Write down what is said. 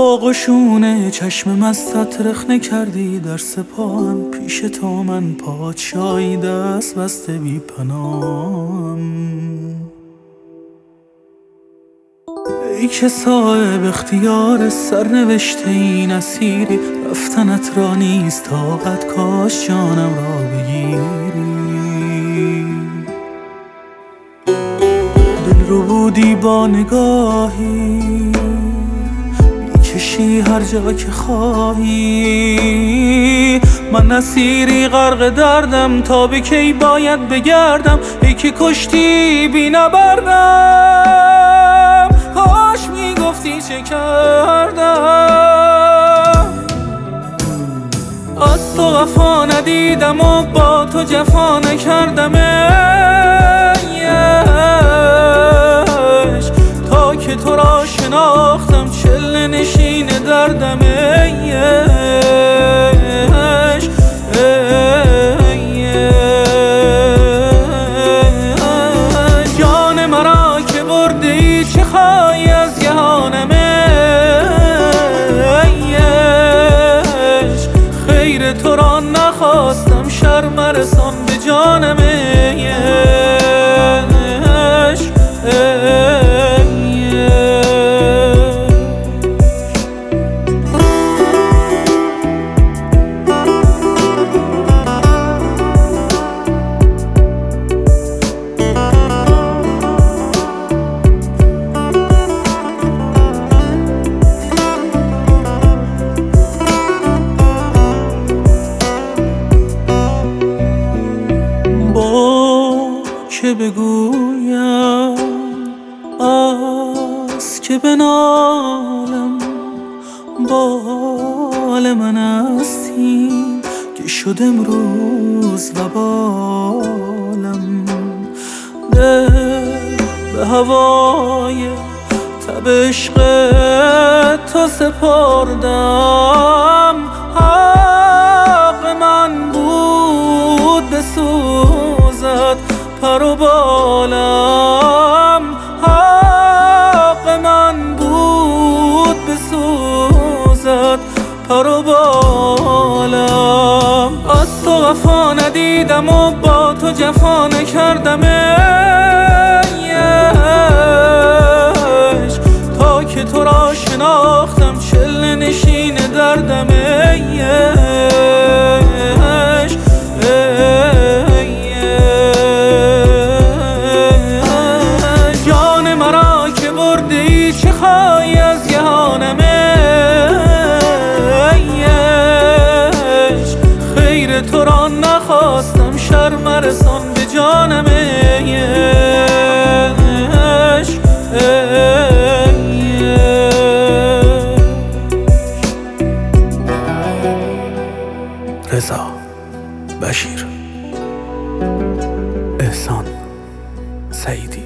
قشونه چشم مستت رخنه کردی در سپاهم، پیش تو من پادشاهی دست بسته بی پناهم. ای که صاحب اختیار سرنوشته این اسیری، رفتنت را نیست طاقت، کاش جانم را بگیری. دل رو بودی با نگاهی، میکشی هر جا که خواهی. من اسیری غرق دردم، تا به کی باید بگردم؟ ای که کشتی بی نبردم، کاش میگفتی چه کردم. از تو وفا ندیدم و با تو جفا نکردم، ای عشق تا که تو را شناختم، چله نشین دردم، ای عشق جان مرا که برده ای، چه خواهی از جهانم؟ ای عشق خیر تو را نخواستم، شر مرسان به جانم، ای عشق که بگویم از که بنالم، بال من استیم که شد امروز و بالم. دل به هوای تب عشق تو سپردم، حق من بود بسوزد پر و بالم، حق من بود بسوزد پر و بالم. از تو وفا ندیدم و با تو جفا نکردم، ای عشق تا که تو را شناختم، چله نشین دردم، ای عشق جان مرا که برده ای، چه خواهی از جهانم؟ ای عشق خیر تو را نخواستم، شر مرسان به جانم، ای عشق رضا بشیر، احسان سعیدی.